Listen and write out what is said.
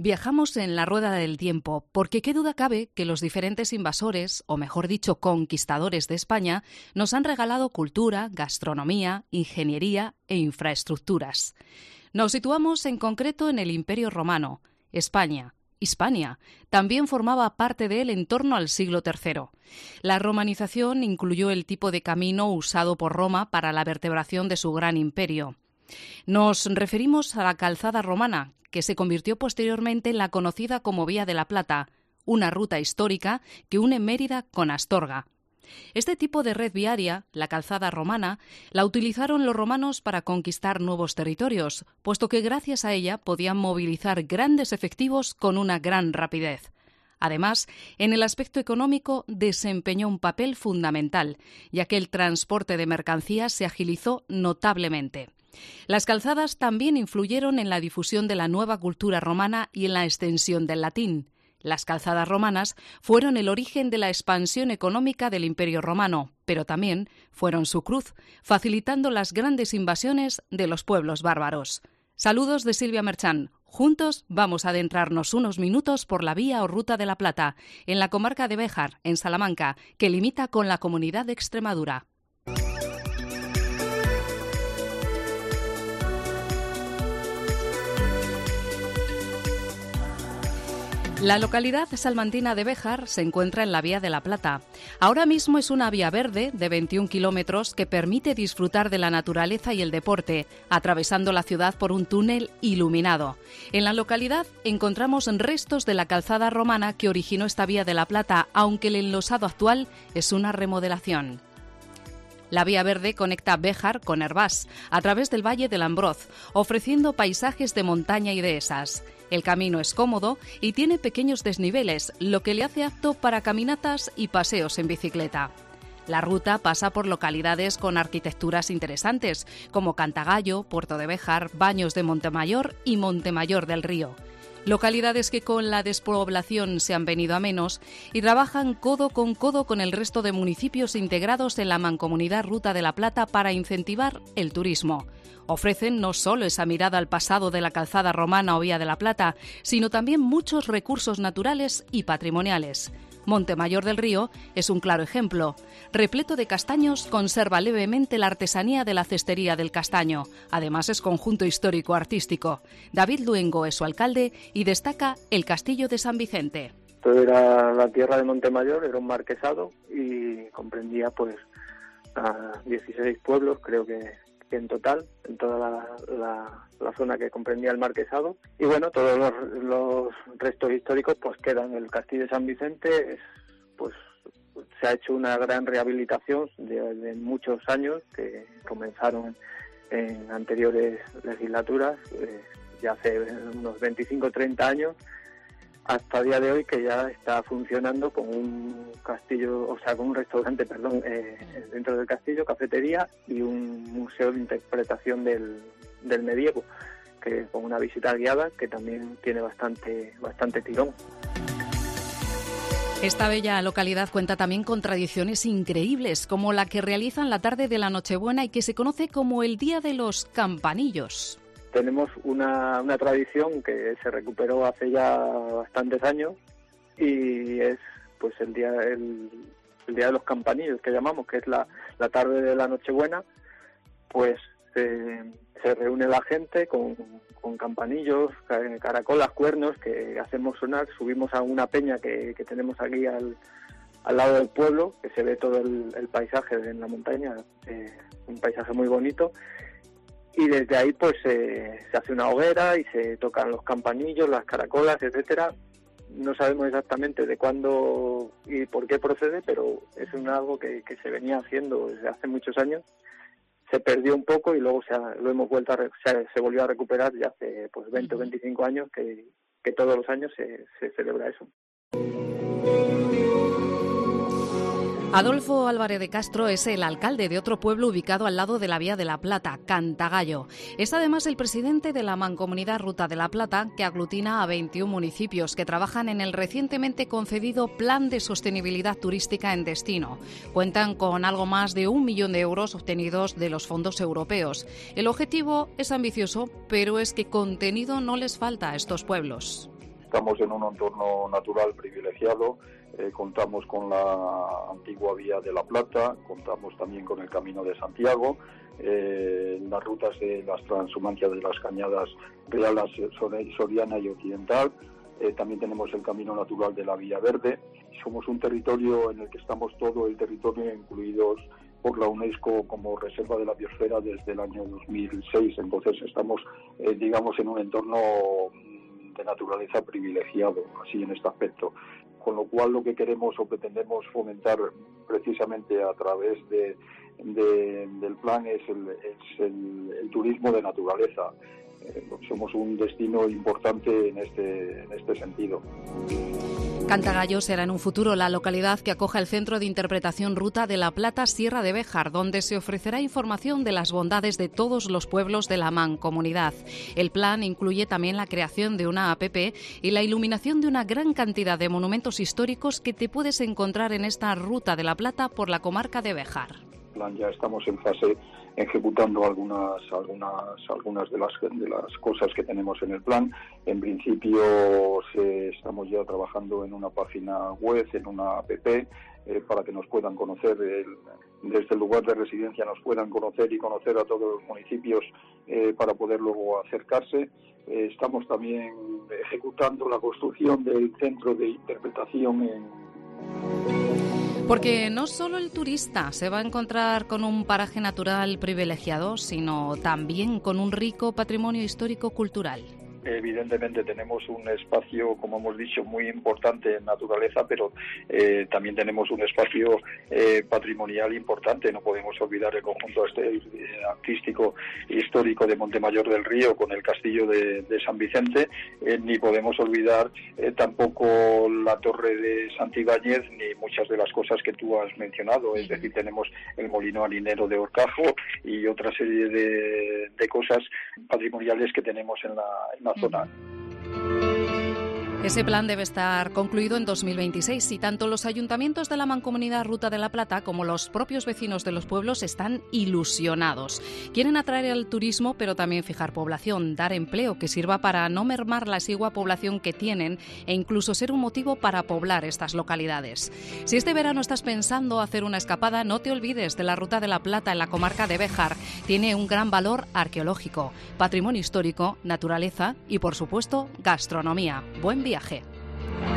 Viajamos en la rueda del tiempo, porque qué duda cabe que los diferentes invasores, o mejor dicho, conquistadores de España, nos han regalado cultura, gastronomía, ingeniería e infraestructuras. Nos situamos en concreto en el Imperio Romano. España, Hispania, también formaba parte de él en torno al siglo III. La romanización incluyó el tipo de camino usado por Roma para la vertebración de su gran imperio. Nos referimos a la calzada romana, que se convirtió posteriormente en la conocida como Vía de la Plata, una ruta histórica que une Mérida con Astorga. Este tipo de red viaria, la calzada romana, la utilizaron los romanos para conquistar nuevos territorios, puesto que gracias a ella podían movilizar grandes efectivos con una gran rapidez. Además, en el aspecto económico desempeñó un papel fundamental, ya que el transporte de mercancías se agilizó notablemente. Las calzadas también influyeron en la difusión de la nueva cultura romana y en la extensión del latín. Las calzadas romanas fueron el origen de la expansión económica del Imperio Romano, pero también fueron su cruz, facilitando las grandes invasiones de los pueblos bárbaros. Saludos de Silvia Merchán. Juntos vamos a adentrarnos unos minutos por la Vía o Ruta de la Plata, en la comarca de Béjar, en Salamanca, que limita con la Comunidad de Extremadura. La localidad salmantina de Béjar se encuentra en la Vía de la Plata. Ahora mismo es una vía verde de 21 kilómetros que permite disfrutar de la naturaleza y el deporte, atravesando la ciudad por un túnel iluminado. En la localidad encontramos restos de la calzada romana que originó esta Vía de la Plata, aunque el enlosado actual es una remodelación. La Vía Verde conecta Béjar con Hervás, a través del Valle del Ambroz, ofreciendo paisajes de montaña y dehesas. El camino es cómodo y tiene pequeños desniveles, lo que le hace apto para caminatas y paseos en bicicleta. La ruta pasa por localidades con arquitecturas interesantes, como Cantagallo, Puerto de Béjar, Baños de Montemayor y Montemayor del Río. Localidades que con la despoblación se han venido a menos y trabajan codo con el resto de municipios integrados en la Mancomunidad Ruta de la Plata para incentivar el turismo. Ofrecen no solo esa mirada al pasado de la calzada romana o Vía de la Plata, sino también muchos recursos naturales y patrimoniales. Montemayor del Río es un claro ejemplo. Repleto de castaños, conserva levemente la artesanía de la cestería del castaño. Además es conjunto histórico-artístico. David Luengo es su alcalde y destaca el Castillo de San Vicente. Esto era la tierra de Montemayor, era un marquesado y comprendía a 16 pueblos, creo que en total, en toda la zona que comprendía el marquesado. Y bueno, todos los restos históricos quedan. El Castillo de San Vicente se ha hecho una gran rehabilitación de muchos años que comenzaron en anteriores legislaturas, ya hace unos 25 o 30 años, hasta el día de hoy, que ya está funcionando con un castillo, con un restaurante, dentro del castillo, cafetería y un museo de interpretación del medievo, que con una visita guiada que también tiene bastante tirón. Esta bella localidad cuenta también con tradiciones increíbles, como la que realizan la tarde de la Nochebuena y que se conoce como el Día de los Campanillos. Tenemos una tradición que se recuperó hace ya bastantes años y es el día de los campanillos, que llamamos, que es la tarde de la Nochebuena. Se reúne la gente con campanillos, caracolas, cuernos que hacemos sonar. Subimos a una peña que tenemos aquí al lado del pueblo, que se ve todo el paisaje en la montaña, un paisaje muy bonito. Y desde ahí se hace una hoguera y se tocan los campanillos, las caracolas, etcétera. No sabemos exactamente de cuándo y por qué procede, pero es algo que se venía haciendo desde hace muchos años. Se perdió un poco y luego lo hemos vuelto se volvió a recuperar ya hace 20 o 25 años que todos los años se celebra eso. Adolfo Álvarez de Castro es el alcalde de otro pueblo ubicado al lado de la Vía de la Plata, Cantagallo. Es además el presidente de la Mancomunidad Ruta de la Plata, que aglutina a 21 municipios que trabajan en el recientemente concedido Plan de Sostenibilidad Turística en Destino. Cuentan con algo más de 1 millón de euros obtenidos de los fondos europeos. El objetivo es ambicioso, pero es que contenido no les falta a estos pueblos. estamos en un entorno natural privilegiado. Contamos con la antigua Vía de la Plata, contamos también con el Camino de Santiago, las rutas de las transhumancias de las Cañadas Real, Soriana y Occidental. También tenemos el Camino Natural de la Vía Verde. Somos un territorio en el que estamos todo el territorio incluidos por la UNESCO como Reserva de la Biosfera desde el año 2006. Entonces estamos, digamos, en un entorno de naturaleza privilegiado, así en este aspecto. Con lo cual lo que queremos o pretendemos fomentar precisamente a través del plan es el turismo de naturaleza. Somos un destino importante en este sentido. Cantagallo será en un futuro la localidad que acoja el Centro de Interpretación Ruta de la Plata Sierra de Béjar, donde se ofrecerá información de las bondades de todos los pueblos de la mancomunidad. El plan incluye también la creación de una app y la iluminación de una gran cantidad de monumentos históricos que te puedes encontrar en esta Ruta de la Plata por la comarca de Béjar. Ya estamos en fase ejecutando algunas de las cosas que tenemos en el plan. En principio estamos ya trabajando en una página web, en una app, para que nos puedan conocer desde el lugar de residencia, nos puedan conocer y conocer a todos los municipios para poder luego acercarse. Estamos también ejecutando la construcción del centro de interpretación Porque no solo el turista se va a encontrar con un paraje natural privilegiado, sino también con un rico patrimonio histórico-cultural. Evidentemente tenemos un espacio, como hemos dicho, muy importante en naturaleza, pero también tenemos un espacio patrimonial importante. No podemos olvidar el conjunto artístico histórico de Montemayor del Río con el castillo de San Vicente, ni podemos olvidar tampoco la torre de Santibáñez, ni muchas de las cosas que tú has mencionado. Es decir, tenemos el molino harinero de Horcajo y otra serie de cosas patrimoniales que tenemos en la zona. Ese plan debe estar concluido en 2026 y tanto los ayuntamientos de la Mancomunidad Ruta de la Plata como los propios vecinos de los pueblos están ilusionados. Quieren atraer al turismo, pero también fijar población, dar empleo que sirva para no mermar la exigua población que tienen e incluso ser un motivo para poblar estas localidades. Si este verano estás pensando hacer una escapada, no te olvides de la Ruta de la Plata en la comarca de Béjar. Tiene un gran valor arqueológico, patrimonio histórico, naturaleza y, por supuesto, gastronomía. Buen viaje.